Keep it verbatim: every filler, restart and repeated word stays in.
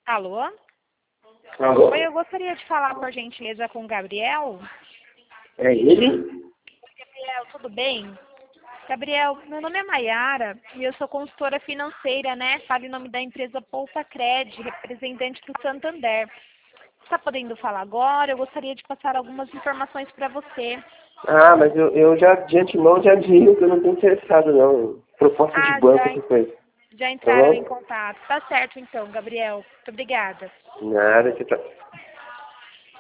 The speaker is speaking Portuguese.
Alô? Alô? Oi, eu gostaria de falar, por gentileza, com o Gabriel. É ele? Gabriel, tudo bem? Gabriel, meu nome é Maiara e eu sou consultora financeira, né? Falo em nome da empresa Poupa Cred, representante do Santander. Está podendo falar agora? Eu gostaria de passar algumas informações para você. Ah, mas eu, eu já de antemão já digo que eu não estou interessado não. Proposta de Ah, banco, já, essas coisas. já Tá entraram em bom? contato. Tá certo, então, Gabriel. Muito obrigada. Nada que tá.